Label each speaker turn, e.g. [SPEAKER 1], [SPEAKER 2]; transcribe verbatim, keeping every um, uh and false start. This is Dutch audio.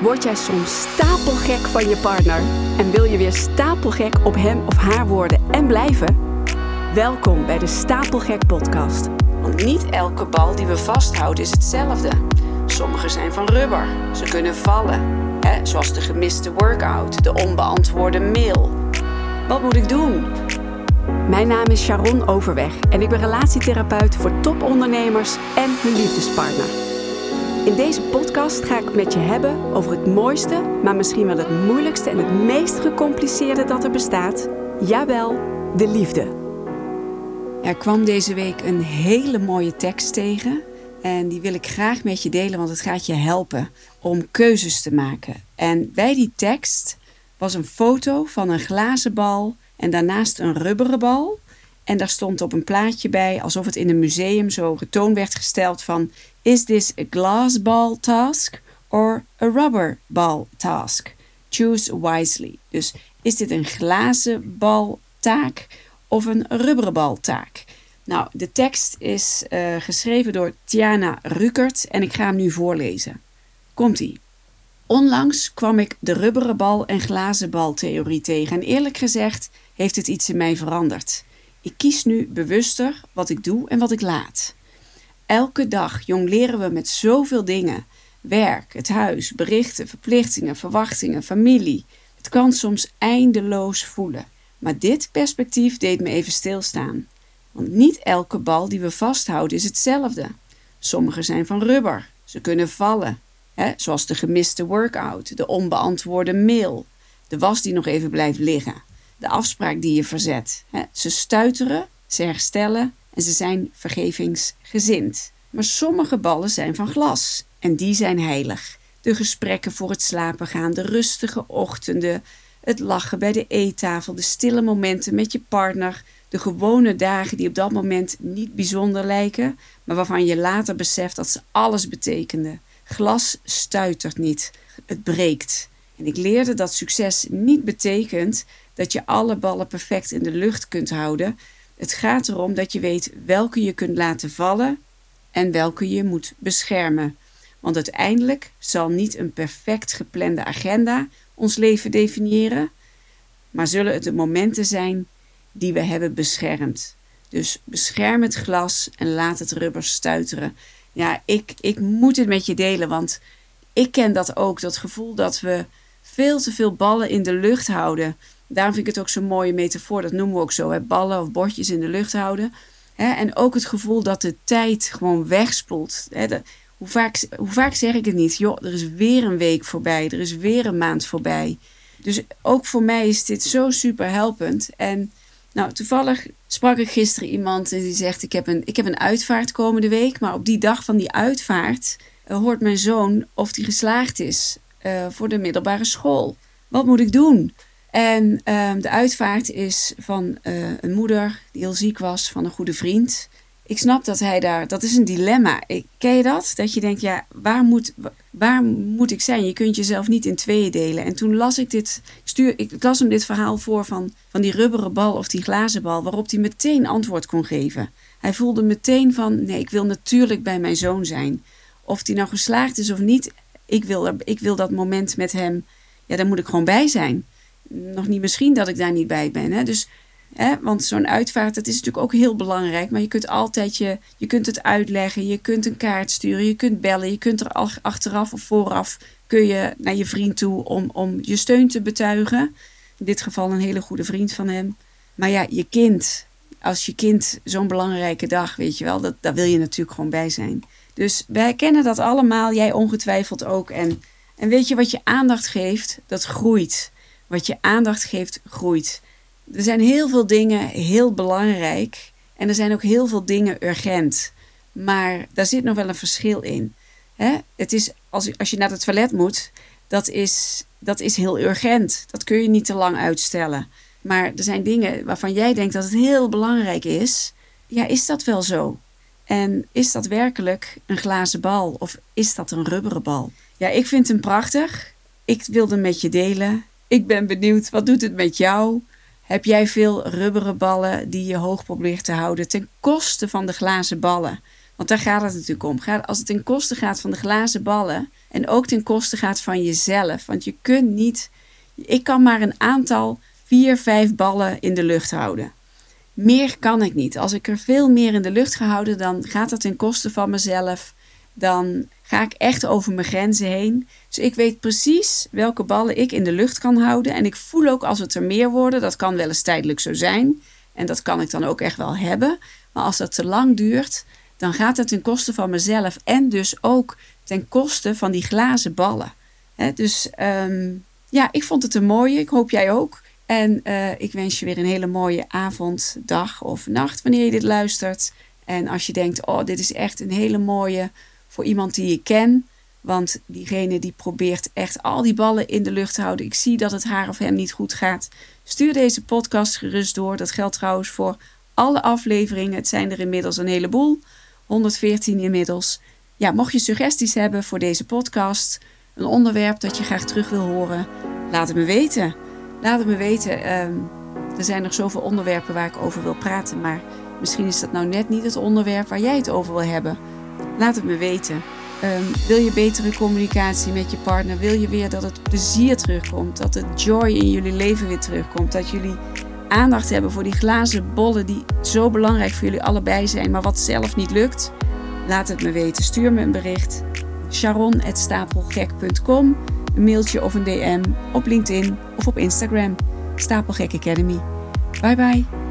[SPEAKER 1] Word jij soms stapelgek van je partner en wil je weer stapelgek op hem of haar worden en blijven? Welkom bij de Stapelgek podcast. Want niet elke bal die we vasthouden is hetzelfde. Sommige zijn van rubber, ze kunnen vallen. Hè? Zoals de gemiste workout, de onbeantwoorde mail. Wat moet ik doen? Mijn naam is Sharon Overweg en ik ben relatietherapeut voor topondernemers en hun liefdespartner. In deze podcast ga ik het met je hebben over het mooiste, maar misschien wel het moeilijkste en het meest gecompliceerde dat er bestaat. Jawel, de liefde. Er kwam deze week een hele mooie tekst tegen en die wil ik graag met je delen, want het gaat je helpen om keuzes te maken. En bij die tekst was een foto van een glazen bal en daarnaast een rubberen bal. En daar stond op een plaatje bij, alsof het in een museum zo getoond werd gesteld van: Is this a glass ball task or a rubber ball task? Choose wisely. Dus is dit een glazen baltaak of een rubberen baltaak? Nou, de tekst is uh, geschreven door Tiana Rukert en ik ga hem nu voorlezen. Komt-ie. Onlangs kwam ik de rubberen bal en glazen bal theorie tegen en eerlijk gezegd heeft het iets in mij veranderd. Ik kies nu bewuster wat ik doe en wat ik laat. Elke dag jongleren we met zoveel dingen. Werk, het huis, berichten, verplichtingen, verwachtingen, familie. Het kan soms eindeloos voelen. Maar dit perspectief deed me even stilstaan. Want niet elke bal die we vasthouden is hetzelfde. Sommige zijn van rubber. Ze kunnen vallen. Hè, zoals de gemiste workout, de onbeantwoorde mail. De was die nog even blijft liggen. De afspraak die je verzet. Hè. Ze stuiteren, ze herstellen en ze zijn vergevingsgezind. Maar sommige ballen zijn van glas en die zijn heilig. De gesprekken voor het slapen gaan, de rustige ochtenden, het lachen bij de eettafel, de stille momenten met je partner, de gewone dagen die op dat moment niet bijzonder lijken, maar waarvan je later beseft dat ze alles betekenden. Glas stuitert niet, het breekt. En ik leerde dat succes niet betekent dat je alle ballen perfect in de lucht kunt houden. Het gaat erom dat je weet welke je kunt laten vallen en welke je moet beschermen. Want uiteindelijk zal niet een perfect geplande agenda ons leven definiëren, maar zullen het de momenten zijn die we hebben beschermd. Dus bescherm het glas en laat het rubber stuiteren. Ja, ik, ik moet het met je delen, want ik ken dat ook, dat gevoel dat we veel te veel ballen in de lucht houden. Daarom vind ik het ook zo'n mooie metafoor, dat noemen we ook zo, hè? Ballen of bordjes in de lucht houden. Hè? En ook het gevoel dat de tijd gewoon wegspoelt. Hè? De, hoe, vaak, hoe vaak zeg ik het niet? Joh, er is weer een week voorbij, er is weer een maand voorbij. Dus ook voor mij is dit zo super helpend. En nou, toevallig sprak ik gisteren iemand en die zegt: ik heb een, ik heb een uitvaart komende week, maar op die dag van die uitvaart uh, hoort mijn zoon of die geslaagd is uh, voor de middelbare school. Wat moet ik doen? En uh, de uitvaart is van uh, een moeder die heel ziek was, van een goede vriend. Ik snap dat hij daar, dat is een dilemma. Ik, ken je dat? Dat je denkt, ja, waar moet, waar moet ik zijn? Je kunt jezelf niet in tweeën delen. En toen las ik dit, stuur, ik las hem dit verhaal voor van, van die rubberen bal of die glazen bal, waarop hij meteen antwoord kon geven. Hij voelde meteen van, nee, ik wil natuurlijk bij mijn zoon zijn. Of die nou geslaagd is of niet, ik wil, er, ik wil dat moment met hem, ja, daar moet ik gewoon bij zijn. Nog niet misschien dat ik daar niet bij ben. Hè? Dus, hè, want zo'n uitvaart, dat is natuurlijk ook heel belangrijk. Maar je kunt altijd je, je kunt het uitleggen. Je kunt een kaart sturen. Je kunt bellen. Je kunt er al achteraf of vooraf kun je naar je vriend toe om, om je steun te betuigen. In dit geval een hele goede vriend van hem. Maar ja, je kind. Als je kind zo'n belangrijke dag, weet je wel. Dat, daar wil je natuurlijk gewoon bij zijn. Dus wij kennen dat allemaal. Jij ongetwijfeld ook. En, en weet je, wat je aandacht geeft, dat groeit. Wat je aandacht geeft, groeit. Er zijn heel veel dingen heel belangrijk. En er zijn ook heel veel dingen urgent. Maar daar zit nog wel een verschil in. Hè? Het is, als, als je naar het toilet moet, dat is, dat is heel urgent. Dat kun je niet te lang uitstellen. Maar er zijn dingen waarvan jij denkt dat het heel belangrijk is. Ja, is dat wel zo? En is dat werkelijk een glazen bal? Of is dat een rubberen bal? Ja, ik vind hem prachtig. Ik wilde hem met je delen. Ik ben benieuwd, wat doet het met jou? Heb jij veel rubberen ballen die je hoog probeert te houden ten koste van de glazen ballen? Want daar gaat het natuurlijk om. Als het ten koste gaat van de glazen ballen, En ook ten koste gaat van jezelf. Want je kunt niet... Ik kan maar een aantal, vier, vijf ballen in de lucht houden. Meer kan ik niet. Als ik er veel meer in de lucht ga houden, dan gaat dat ten koste van mezelf. Dan ga ik echt over mijn grenzen heen. Dus ik weet precies welke ballen ik in de lucht kan houden. En ik voel ook als het er meer worden, dat kan wel eens tijdelijk zo zijn. En dat kan ik dan ook echt wel hebben. Maar als dat te lang duurt, dan gaat het ten koste van mezelf. En dus ook ten koste van die glazen ballen. He, dus um, ja, ik vond het een mooie. Ik hoop jij ook. En uh, ik wens je weer een hele mooie avond, dag of nacht wanneer je dit luistert. En als je denkt, oh, dit is echt een hele mooie voor iemand die ik ken. Want diegene die probeert echt al die ballen in de lucht te houden. Ik zie dat het haar of hem niet goed gaat. Stuur deze podcast gerust door. Dat geldt trouwens voor alle afleveringen. Het zijn er inmiddels een heleboel. honderdveertien inmiddels. Ja, mocht je suggesties hebben voor deze podcast, een onderwerp dat je graag terug wil horen, laat het me weten. Laat het me weten. Um, er zijn nog zoveel onderwerpen waar ik over wil praten, maar misschien is dat nou net niet het onderwerp waar jij het over wil hebben. Laat het me weten. Um, wil je betere communicatie met je partner? Wil je weer dat het plezier terugkomt? Dat de joy in jullie leven weer terugkomt? Dat jullie aandacht hebben voor die glazen bollen die zo belangrijk voor jullie allebei zijn, maar wat zelf niet lukt? Laat het me weten. Stuur me een bericht. sharon at stapelgek punt com, een mailtje of een D M op LinkedIn of op Instagram. Stapelgek Academy. Bye bye.